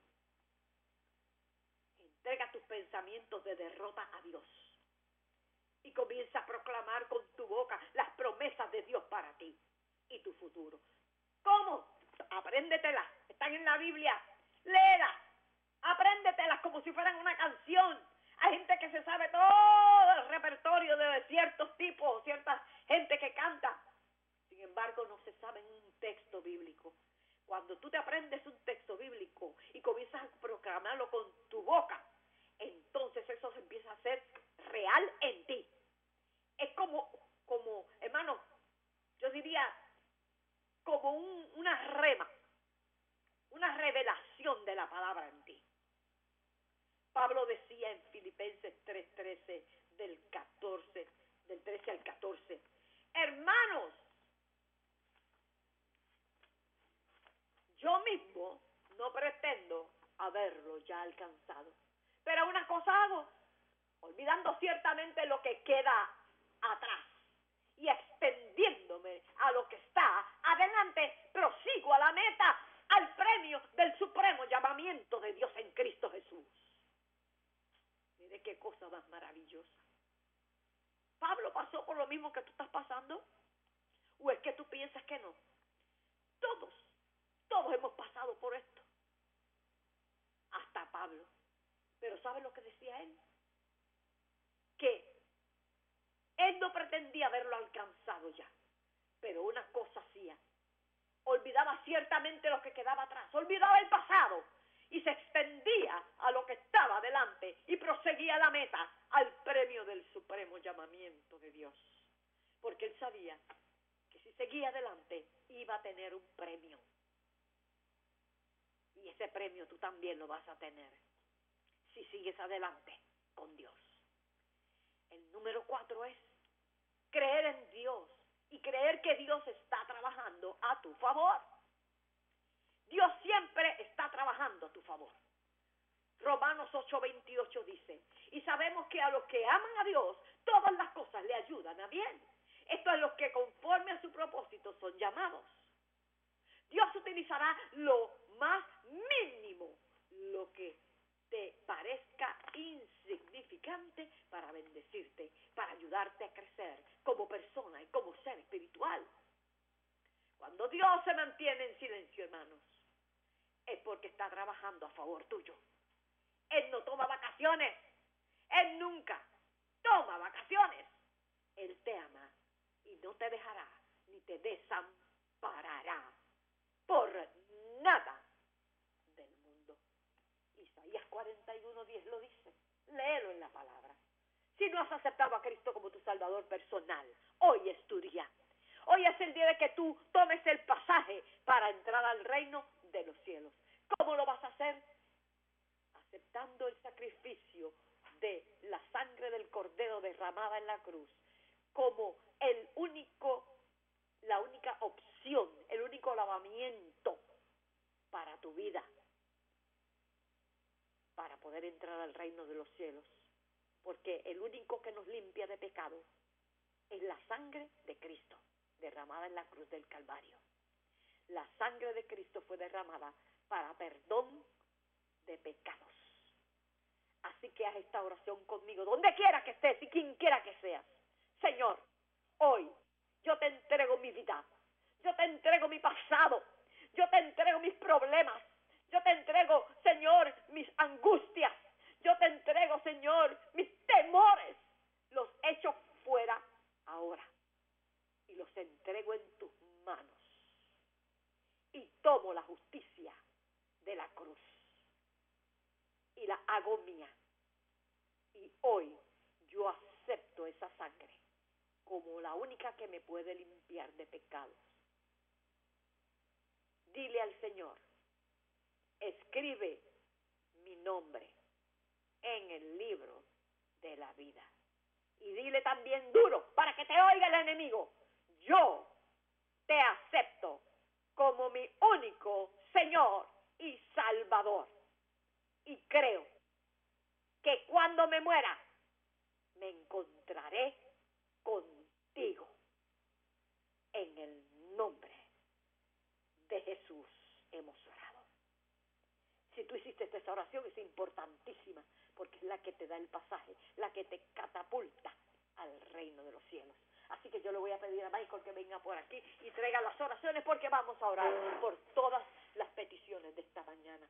Entrega tus pensamientos de derrota a Dios y comienza a proclamar con tu boca las promesas de Dios para ti y tu futuro. ¿Cómo? Apréndetelas, están en la Biblia, léelas, apréndetelas como si fueran una canción. Hay gente que se sabe todo el repertorio de ciertos tipos, cierta gente que canta. Sin embargo, no se sabe un texto bíblico. Cuando tú te aprendes un texto bíblico y comienzas a proclamarlo con tu boca, entonces eso se empieza a hacer real en ti. Es como hermano, yo diría, como una rema, una revelación de la palabra en ti. Pablo decía en Filipenses 3:13, del 13 al 14, hermanos, yo mismo no pretendo haberlo ya alcanzado, pero una cosa hago, olvidando ciertamente lo que queda atrás y extendiéndome a lo que está adelante, prosigo a la meta, al premio del supremo llamamiento de Dios en Cristo Jesús. Mire qué cosa más maravillosa. ¿Pablo pasó por lo mismo que tú estás pasando? ¿O es que tú piensas que no? Todos hemos pasado por esto. Hasta Pablo. Pero ¿sabe lo que decía él? Que él no pretendía haberlo alcanzado ya, pero una cosa hacía. Olvidaba ciertamente lo que quedaba atrás, olvidaba el pasado y se extendía a lo que estaba adelante y proseguía la meta, al premio del supremo llamamiento de Dios. Porque él sabía que si seguía adelante iba a tener un premio. Y ese premio tú también lo vas a tener si sigues adelante con Dios. El número 4 es creer en Dios y creer que Dios está trabajando a tu favor. Dios siempre está trabajando a tu favor. Romanos 8:28 dice, y sabemos que a los que aman a Dios, todas las cosas le ayudan a bien. Esto es los que conforme a su propósito son llamados. Dios utilizará lo más mínimo, lo que te parezca insignificante, para bendecirte, para ayudarte a crecer como persona y como ser espiritual. Cuando Dios se mantiene en silencio, hermanos, es porque está trabajando a favor tuyo. Él no toma vacaciones, Él nunca toma vacaciones. Él te ama y no te dejará ni te desamparará por nada del mundo. Isaías 41:10 lo dice. Léelo en la palabra. Si no has aceptado a Cristo como tu Salvador personal, hoy es tu día. Hoy es el día de que tú tomes el pasaje para entrar al reino de los cielos. ¿Cómo lo vas a hacer? Aceptando el sacrificio de la sangre del Cordero derramada en la cruz como la única opción, el único lavamiento para tu vida, para poder entrar al reino de los cielos. Porque el único que nos limpia de pecado es la sangre de Cristo derramada en la cruz del Calvario. la sangre de Cristo fue derramada para perdón de pecados. Así que haz esta oración conmigo, donde quiera que estés y quien quiera que seas. Señor, hoy yo te entrego mi vida, yo te entrego mi pasado, yo te entrego mis problemas, yo te entrego, Señor, mis angustias, yo te entrego, Señor, mis temores, los echo fuera ahora y los entrego en tus manos y tomo la justicia de la cruz y la hago mía. Y hoy yo acepto esa sangre como la única que me puede limpiar de pecados. Dile al Señor, escribe mi nombre en el libro de la vida. Y dile también duro, para que te oiga el enemigo, yo te acepto como mi único Señor y Salvador. Y creo que cuando me muera, me encontraré contigo. En el nombre de Jesús hemos orado. Si tú hiciste esta oración, es importantísima, porque es la que te da el pasaje, la que te catapulta al reino de los cielos. Así que yo le voy a pedir a Michael que venga por aquí y traiga las oraciones, porque vamos a orar por todas las peticiones de esta mañana.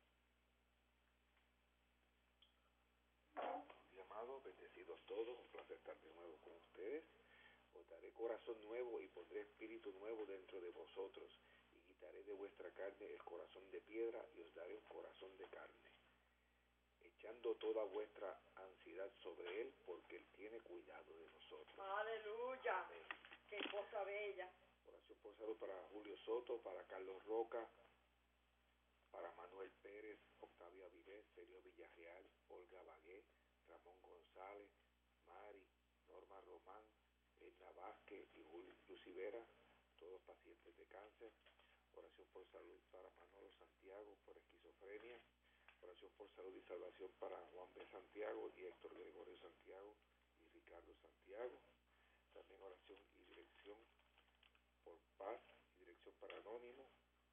Mi amado, bendecidos todos, un placer estar de nuevo con ustedes. Os daré corazón nuevo y pondré espíritu nuevo dentro de vosotros, y quitaré de vuestra carne el corazón de piedra y os daré un corazón de carne, echando toda vuestra ansiedad sobre él, porque él tiene cuidado de nosotros. Aleluya. Amén. Qué cosa bella. Oración por salud para Julio Soto, para Carlos Roca, para Manuel Pérez, Octavia Vives, Sergio Villarreal, Olga Bagué, Ramón González, Mari, Norma Román, Edna Vázquez y Julio Lucivera, todos pacientes de cáncer. Oración por salud para Manolo Santiago, por esquizofrenia. Oración por salud y salvación para Juan B. Santiago y Héctor Gregorio Santiago y Ricardo Santiago. También oración y dirección por paz y dirección para Anónimo.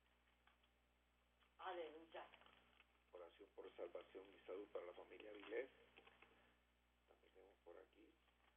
Aleluya. Oración por salvación y salud para la familia Vilés. También tenemos por aquí.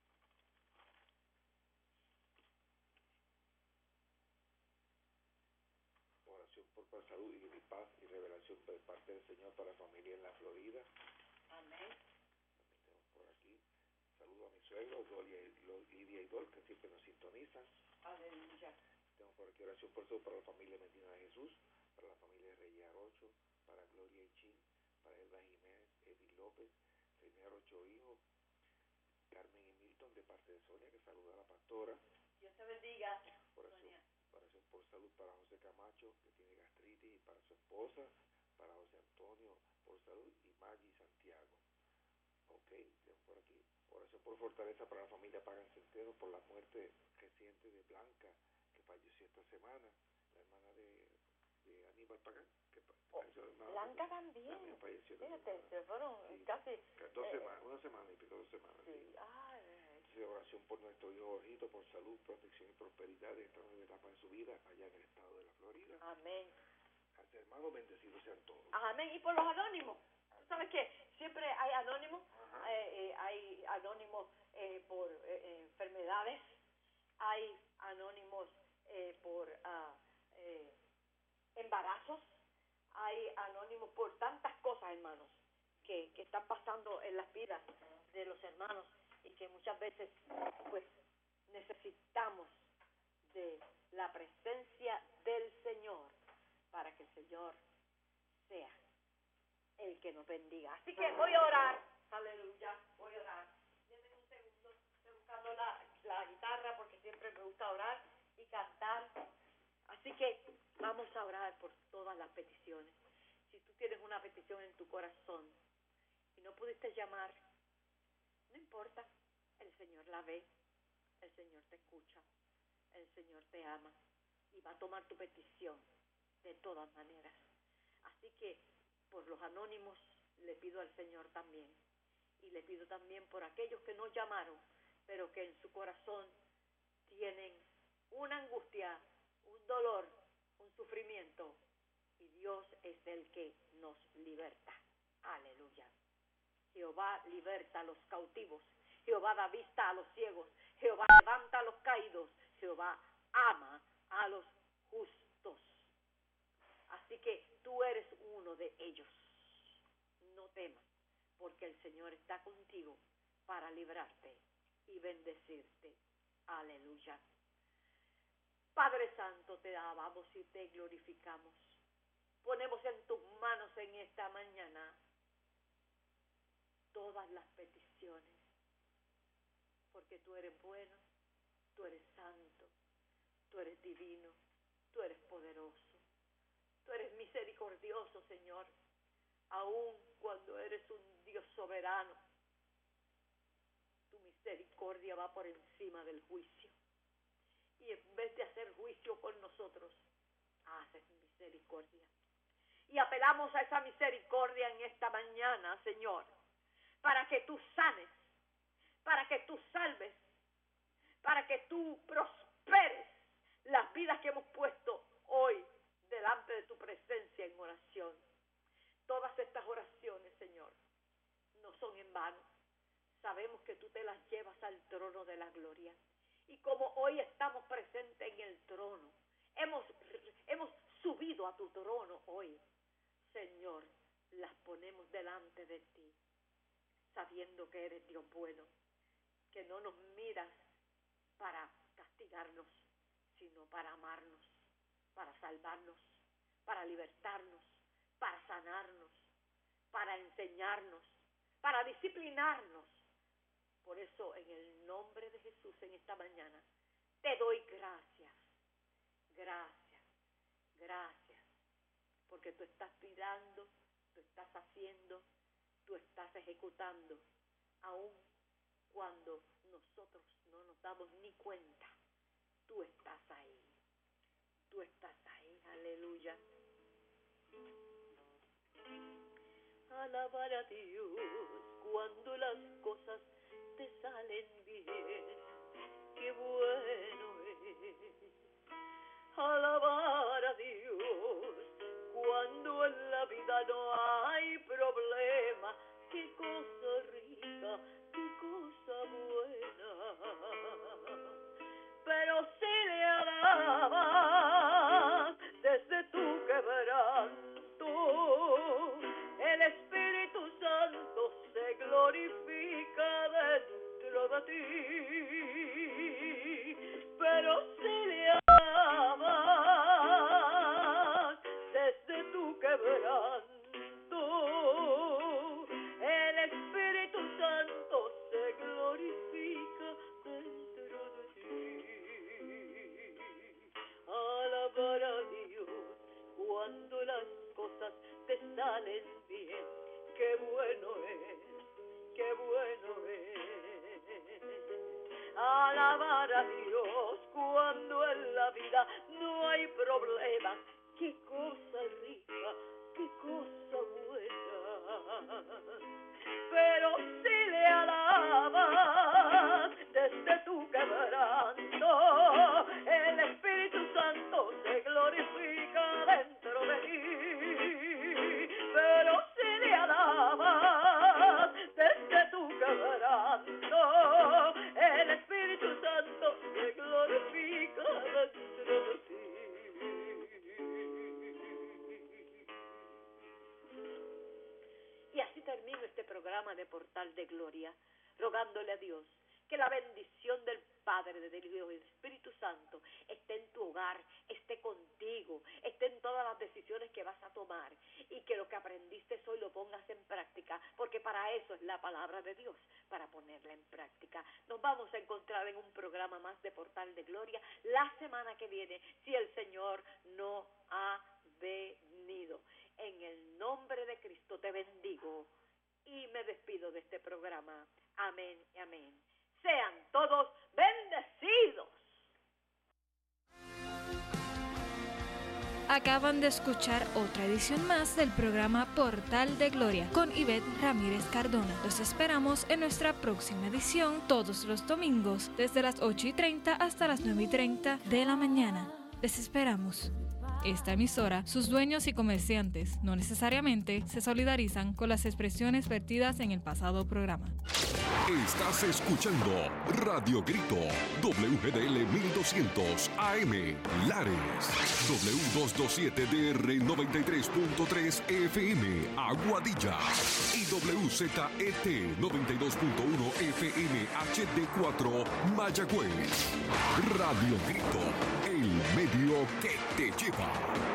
Oración por salud y paz y revelación de parte del Señor para la familia en la Florida. Amén. También tenemos por aquí. Saludo a mis suegros, Lidia y Dol, que siempre nos sintonizan. Aleluya. Tenemos por aquí oración por salud para la familia Medina de Jesús, para la familia Reyes Arocho, para Gloria y Chin, para Elba Jiménez, Edith López, René Arocho Hijo, Carmen y Milton, de parte de Sonia, que saluda a la pastora. Dios te bendiga. Oración por salud para José Camacho, que tiene gastritis, y para su esposa, para José Antonio por salud, y Maggie Santiago. Ok, tenemos por aquí. Oración por fortaleza para la familia Pagan Centeno, por la muerte reciente de Blanca, que falleció esta semana, la hermana de Aníbal Pagán, que falleció. Blanca también falleció. Fíjate, se fueron sí, casi 2 semanas, una semana y pico, 2 semanas. Sí. Sí. Ay. Entonces, oración por nuestro hijo Jorgito, por salud, protección y prosperidad en esta nueva etapa de su vida, allá en el estado de la Florida. Amén. Hasta hermanos, bendecidos sean todos. Amén. Y por los anónimos. ¿Tú sabes qué? Siempre hay anónimos. Hay anónimos por enfermedades. Hay anónimos por embarazos. Hay anónimos por tantas cosas, hermanos, que están pasando en las vidas de los hermanos y que muchas veces pues necesitamos de la presencia del Señor para que el Señor sea el que nos bendiga. Así que voy a orar. Aleluya, voy a orar. Denme un segundo. Estoy buscando la guitarra porque siempre me gusta orar y cantar. Así que vamos a orar por todas las peticiones. Si tú tienes una petición en tu corazón y no pudiste llamar, no importa, el Señor la ve, el Señor te escucha, el Señor te ama y va a tomar tu petición de todas maneras. Así que por los anónimos le pido al Señor también, y le pido también por aquellos que no llamaron, pero que en su corazón tienen una angustia, un dolor, un sufrimiento, y Dios es el que nos liberta. Aleluya. Jehová liberta a los cautivos, Jehová da vista a los ciegos, Jehová levanta a los caídos, Jehová ama a los justos. Así que tú eres uno de ellos. No temas, porque el Señor está contigo para librarte y bendecirte. Aleluya. Padre Santo, te alabamos y te glorificamos. Ponemos en tus manos en esta mañana todas las peticiones, porque tú eres bueno, tú eres santo, tú eres divino, tú eres poderoso, tú eres misericordioso, Señor, aun cuando eres un Dios soberano. Tu misericordia va por encima del juicio, y en vez de hacer juicio con nosotros, haces misericordia. Y apelamos a esa misericordia en esta mañana, Señor, para que tú sanes, para que tú salves, para que tú prosperes las vidas que hemos puesto hoy delante de tu presencia en oración. Todas estas oraciones, Señor, no son en vano. Sabemos que tú te las llevas al trono de la gloria. Y como hoy estamos presentes en el trono, hemos subido a tu trono hoy, Señor, las ponemos delante de ti, sabiendo que eres Dios bueno, que no nos miras para castigarnos, sino para amarnos, para salvarnos, para libertarnos, para sanarnos, para enseñarnos, para disciplinarnos. Por eso, en el nombre de Jesús, en esta mañana, te doy gracias, gracias, gracias, porque tú estás cuidando, tú estás haciendo, tú estás ejecutando, aun cuando nosotros no nos damos ni cuenta. Tú estás ahí, aleluya. Alabar a Dios cuando las cosas te salen bien, qué bueno es. Alabar a Dios cuando en la vida no hay problema, qué cosa rica, qué cosa buena. Pero si le alabas desde tu quebranto, el Espíritu Santo se glorifica dentro de ti. Pero si le alabas desde tu quebranto, el Espíritu Santo se glorifica dentro de ti. Alabar a Dios cuando las cosas te salen bien, qué bueno es, qué bueno es. Alabar a Dios cuando en la vida no hay problemas, qué cosa rica, qué cosa buena. Pero si le alabas desde tu quebranto, el Espíritu Santo se glorifica dentro de ti. Pero si le alabas desde tu quebranto, el Espíritu Santo se glorifica dentro de ti. Y así termino este programa de Portal de Gloria, rogándole a Dios que la bendición del Padre, del Hijo y del Espíritu Santo esté en tu hogar, esté contigo, esté en todas las decisiones que vas a tomar, y que lo que aprendiste hoy lo pongas en práctica, porque para eso es la palabra de Dios, para ponerla en práctica. Nos vamos a encontrar en un programa más de Portal de Gloria la semana que viene, si el Señor no ha venido. En el nombre de Cristo te bendigo y me despido de este programa. Amén y amén. Sean todos bendecidos. Acaban de escuchar otra edición más del programa Portal de Gloria con Ivette Ramírez Cardona. Los esperamos en nuestra próxima edición todos los domingos desde las 8:30 hasta las 9:30 de la mañana. Les esperamos. esta emisora, sus dueños y comerciantes no necesariamente se solidarizan con las expresiones vertidas en el pasado programa. Estás escuchando Radio Grito, WGDL 1200 AM, Lares, W227DR 93.3 FM, Aguadilla, y WZET 92.1 FM HD4, Mayagüez. Radio Grito, el medio que te lleva.